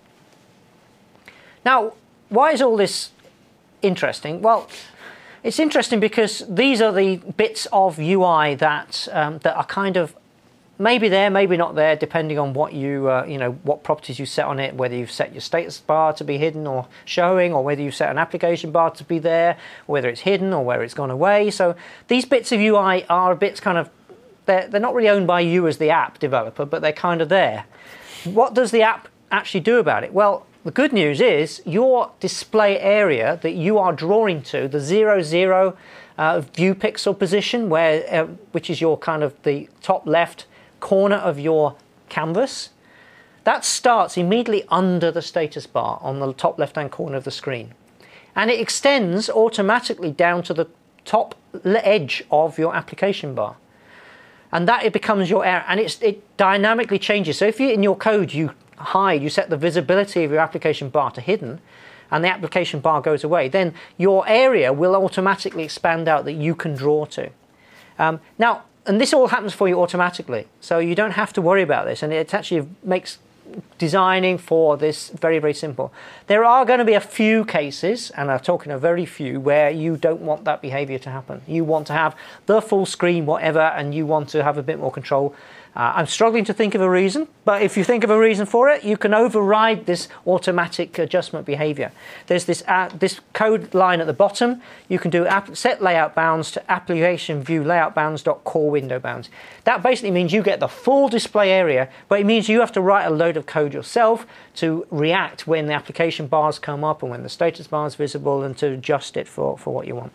Now, why is all this interesting? Well, it's interesting because these are the bits of U I that um, that are kind of maybe there, maybe not there, depending on what you uh, you know what properties you set on it. Whether you've set your status bar to be hidden or showing, or whether you've set an application bar to be there, whether it's hidden or whether it's gone away. So these bits of U I are bits kind of they're they're not really owned by you as the app developer, but they're kind of there. What does the app actually do about it? Well, the good news is your display area that you are drawing to, the zero zero uh, view pixel position, where uh, which is your kind of the top left corner of your canvas, that starts immediately under the status bar on the top left hand corner of the screen, and it extends automatically down to the top edge of your application bar, and that it becomes your area, and it's, it dynamically changes. So if you in your code you hide, you set the visibility of your application bar to hidden, and the application bar goes away, then your area will automatically expand out that you can draw to. Um, now, and this all happens for you automatically, so you don't have to worry about this, and it actually makes designing for this very, very simple. There are going to be a few cases, and I'm talking a very few, where you don't want that behavior to happen. You want to have the full screen, whatever, and you want to have a bit more control. Uh, I'm struggling to think of a reason, but if you think of a reason for it, you can override this automatic adjustment behavior. There's this uh, this code line at the bottom. You can do app, set layout bounds to application view layout bounds dot core window bounds. That basically means you get the full display area, but it means you have to write a load of code yourself to react when the application bars come up and when the status bar is visible, and to adjust it for, for what you want.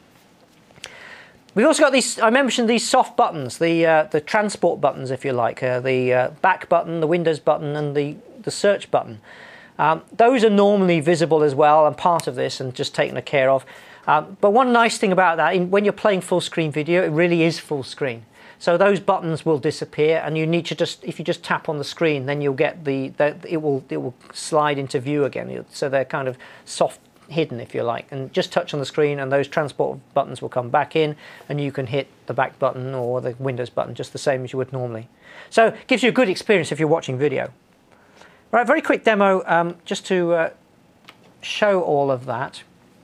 We've also got these, I mentioned these soft buttons, the uh, the transport buttons, if you like, uh, the uh, back button, the Windows button, and the, the search button. Um, those are normally visible as well and part of this and just taken care of. Um, but one nice thing about that, in, when you're playing full screen video, it really is full screen. So those buttons will disappear, and you need to just, if you just tap on the screen, then you'll get the, the it will it will slide into view again. So they're kind of soft hidden, if you like, and just touch on the screen and those transport buttons will come back in, and you can hit the back button or the Windows button just the same as you would normally. So it gives you a good experience if you're watching video. Right, very quick demo um, just to uh, show all of that.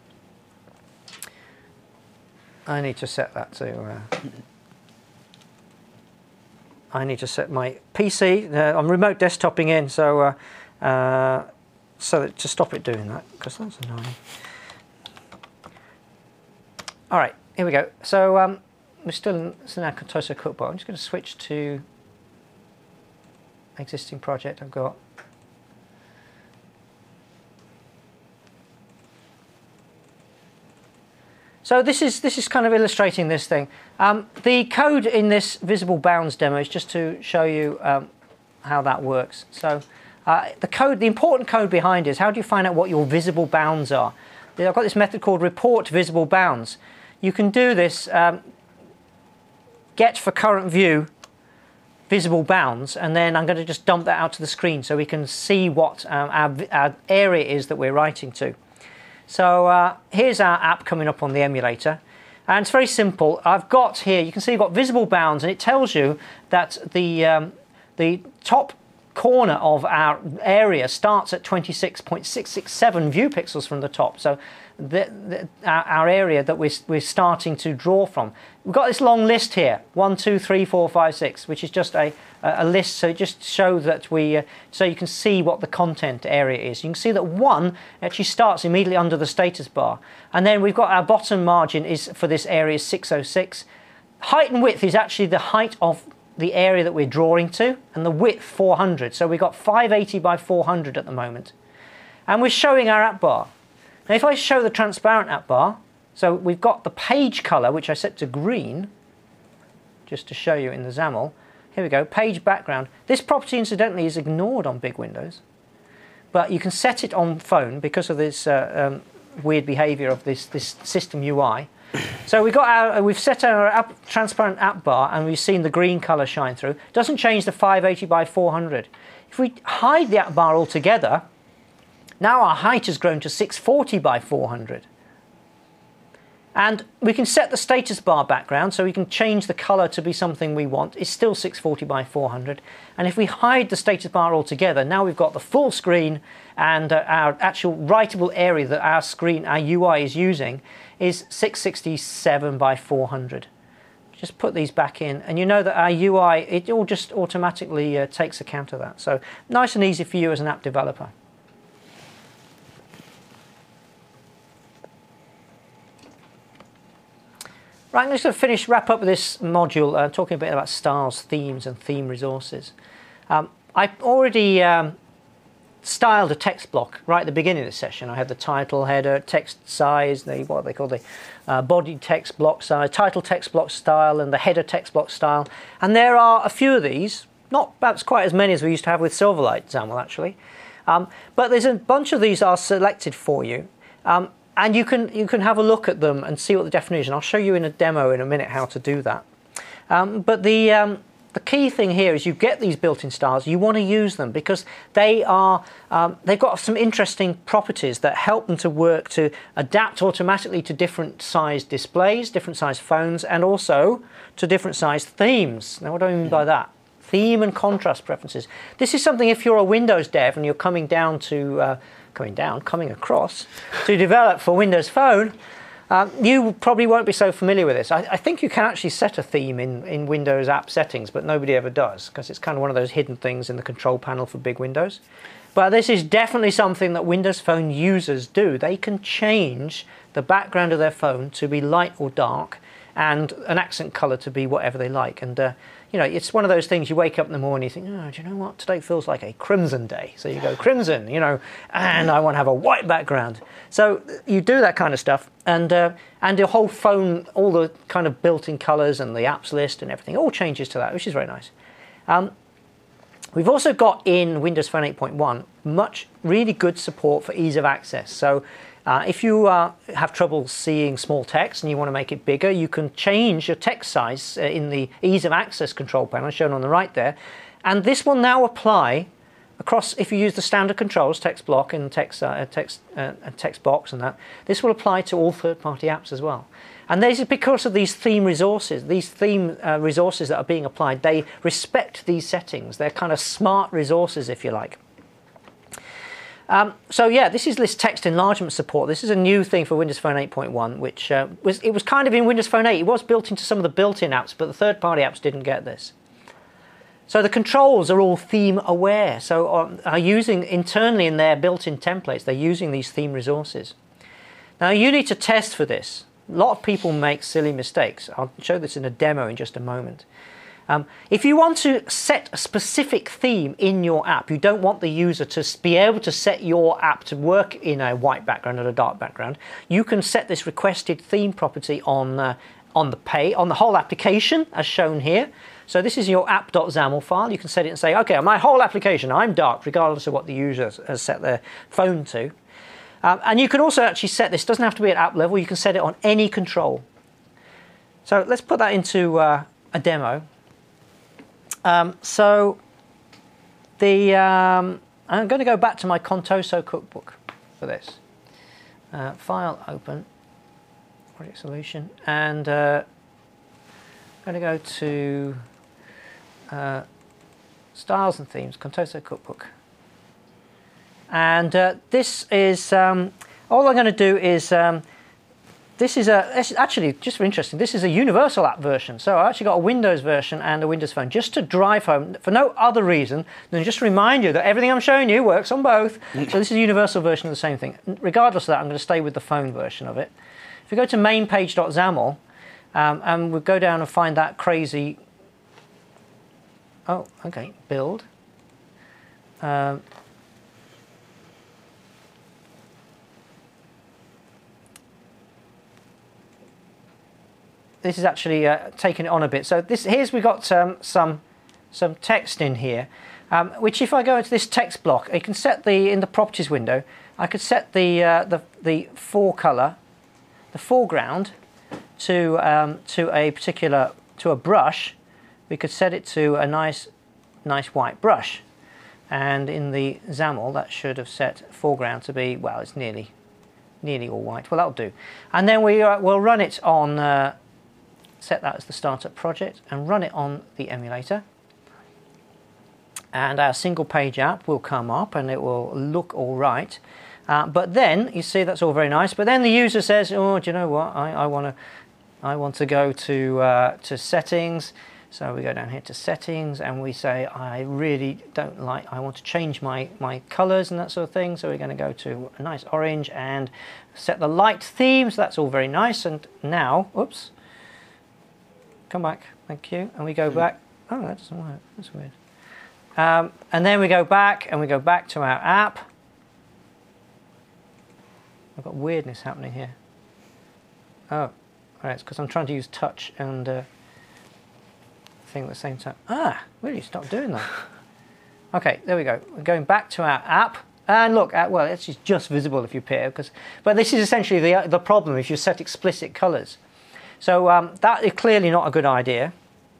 I need to set that to uh, I need to set my P C. uh, I'm remote desktoping in, so uh, uh, so that, to stop it doing that, because that's annoying. All right, here we go. So um, we're still in, it's in our Contoso cookbook. I'm just going to switch to existing project I've got. So this is this is kind of illustrating this thing. Um, the code in this visible bounds demo is just to show you um, how that works. So. Uh, the code, the important code behind it is how do you find out what your visible bounds are? I've got this method called report visible bounds. You can do this, um, get for current view visible bounds, and then I'm going to just dump that out to the screen so we can see what um, our, our area is that we're writing to. So uh, here's our app coming up on the emulator, and it's very simple. I've got here, you can see you've got visible bounds, and it tells you that the um, the top corner of our area starts at twenty-six point six six seven view pixels from the top. So the, the, our, our area that we're, we're starting to draw from. We've got this long list here, one, two, three, four, five, six, which is just a, a list. So just show that we, uh, so you can see what the content area is. You can see that one actually starts immediately under the status bar. And then we've got our bottom margin is for this area is six oh six. Height and width is actually the height of the area that we're drawing to, and the width four hundred. So we've got five eighty by four hundred at the moment. And we're showing our app bar. Now if I show the transparent app bar, So we've got the page color, which I set to green, just to show you in the XAML. Here we go, page background. This property, incidentally, is ignored on big Windows, but you can set it on phone because of this uh, um, weird behavior of this, this system U I. So we've got our, we've set our app, transparent app bar, and we've seen the green color shine through. Doesn't change the five eighty by four hundred. If we hide the app bar altogether, now our height has grown to six forty by four hundred. And we can set the status bar background, so we can change the color to be something we want. It's still six forty by four hundred. And if we hide the status bar altogether, now we've got the full screen, and uh, our actual writable area that our screen, our U I is using is six sixty-seven by four hundred. Just put these back in, and you know that our U I, it all just automatically uh, takes account of that. So nice and easy for you as an app developer. Right, I'm just going to finish, wrap up this module, uh, talking a bit about styles, themes, and theme resources. Um, I already um, styled a text block right at the beginning of the session. I had the title, header, text size, the what they call the uh, body text block size, title text block style, and the header text block style. And there are a few of these, not perhaps quite as many as we used to have with Silverlight XAML actually, um, but there's a bunch of these are selected for you. Um, And you can, you can have a look at them and see what the definition. I'll show you in a demo in a minute how to do that. Um, but the, um, the key thing here is you get these built-in styles, you want to use them because they are, um, they've got some interesting properties that help them to work to adapt automatically to different size displays, different size phones, and also to different size themes. Now what do I mean by that? Theme and contrast preferences. This is something if you're a Windows dev and you're coming down to uh, coming down, coming across to develop for Windows Phone, um, you probably won't be so familiar with this. I, I think you can actually set a theme in, in Windows app settings, but nobody ever does because it's kind of one of those hidden things in the control panel for big Windows. But this is definitely something that Windows Phone users do. They can change the background of their phone to be light or dark and an accent color to be whatever they like. And uh, you know, it's one of those things you wake up in the morning, you think, oh, do you know what? Today feels like a crimson day. So you go crimson, you know, and I want to have a white background. So you do that kind of stuff, and uh, and your whole phone, all the kind of built-in colors and the apps list and everything, all changes to that, which is very nice. Um, we've also got in Windows Phone eight point one much really good support for ease of access. So Uh, if you uh, have trouble seeing small text and you want to make it bigger, you can change your text size uh, in the ease of access control panel shown on the right there. And this will now apply across, if you use the standard controls, text block and text, uh, text, uh, text box and that, this will apply to all third-party apps as well. And this is because of these theme resources, these theme uh, resources that are being applied, they respect these settings. They're kind of smart resources, if you like. Um, so yeah, this is this text enlargement support. This is a new thing for Windows Phone eight point one, which uh, was it was kind of in Windows Phone eight. It was built into some of the built-in apps, but the third-party apps didn't get this. So the controls are all theme aware. So um, are using internally in their built-in templates, they're using these theme resources. Now you need to test for this. A lot of people make silly mistakes. I'll show this in a demo in just a moment. Um, if you want to set a specific theme in your app, you don't want the user to be able to set your app to work in a white background or a dark background, you can set this requested theme property on, uh, on, the, pay, on the whole application, as shown here. So this is your app.xaml file. You can set it and say, okay, on my whole application, I'm dark, regardless of what the user has set their phone to. Um, and you can also actually set this, doesn't have to be at app level, you can set it on any control. So let's put that into uh, a demo. Um, so the um, I'm going to go back to my Contoso cookbook for this. Uh, file open, project solution, and uh, I'm going to go to uh, styles and themes, Contoso cookbook. And uh, this is, um, all I'm going to do is, um, this is a, this is actually, just for interesting, this is a universal app version. So I actually got a Windows version and a Windows Phone just to drive home, for no other reason than just to remind you that everything I'm showing you works on both. So this is a universal version of the same thing. Regardless of that, I'm going to stay with the phone version of it. If we go to main page dot xaml, um, and we'll go down and find that crazy, oh, okay, build. Um, this is actually uh, taking it on a bit. So this here's we've got um, some some text in here, um, which if I go into this text block, I can set the in the properties window. I could set the uh, the the fore color, the foreground, to um, to a particular to a brush. We could set it to a nice nice white brush, and in the XAML that should have set foreground to be, well, it's nearly nearly all white. Well, that'll do. And then we uh, will run it on. Uh, set that as the startup project and run it on the emulator, and our single page app will come up and it will look all right, uh, but then you see that's all very nice, but then the user says, oh, do you know what, I, I want to I want to go to uh, to settings. So we go down here to settings and we say, I really don't like, I want to change my my colors and that sort of thing, so we're going to go to a nice orange and set the light theme. So that's all very nice. And now, oops, come back, thank you, and we go back. Oh, that doesn't work, that's weird. Um, and then we go back and we go back to our app. I've got weirdness happening here. Oh, all right, it's because I'm trying to use touch and uh, thing at the same time. Ah, will you stop doing that? Okay, there we go. We're going back to our app. And look, uh, well, it's just visible if you appear, because, but this is essentially the, the problem if you set explicit colors. So um, that is clearly not a good idea,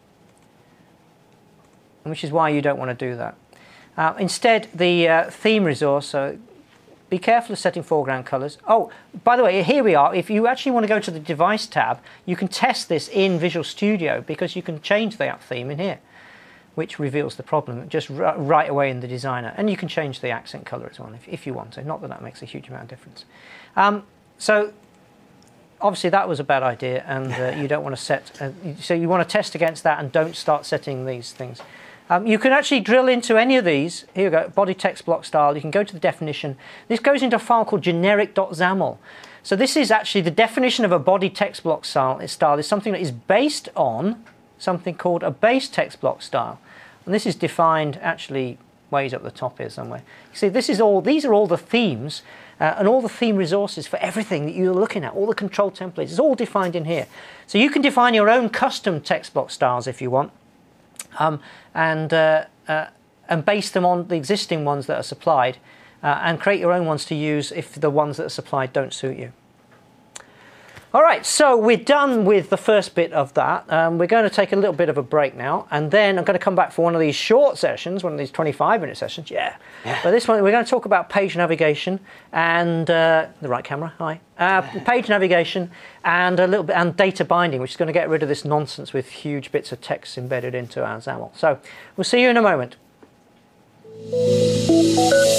which is why you don't want to do that. Uh, instead, the uh, theme resource, so be careful of setting foreground colors. Oh, by the way, here we are. If you actually want to go to the device tab, you can test this in Visual Studio, because you can change the app theme in here, which reveals the problem just r right away in the designer. And you can change the accent color as well if, if you want to. Not that that makes a huge amount of difference. Um, so. Obviously that was a bad idea, and uh, you don't want to set, uh, so you want to test against that and don't start setting these things. Um, you can actually drill into any of these. Here we go, body text block style. You can go to the definition. This goes into a file called generic.xaml. So this is actually the definition of a body text block style. Style is something that is based on something called a base text block style. And this is defined actually ways up the top here somewhere. You see, this is all, these are all the themes uh, and all the theme resources for everything that you're looking at, all the control templates. It's all defined in here. So you can define your own custom text block styles if you want, um, and, uh, uh, and base them on the existing ones that are supplied, uh, and create your own ones to use if the ones that are supplied don't suit you. All right, so we're done with the first bit of that. Um, we're going to take a little bit of a break now, and then I'm going to come back for one of these short sessions, one of these twenty-five minute sessions. Yeah. yeah. But this one, we're going to talk about page navigation and uh, the right camera. Hi. Uh, page navigation and a little bit and data binding, which is going to get rid of this nonsense with huge bits of text embedded into our XAML. So we'll see you in a moment.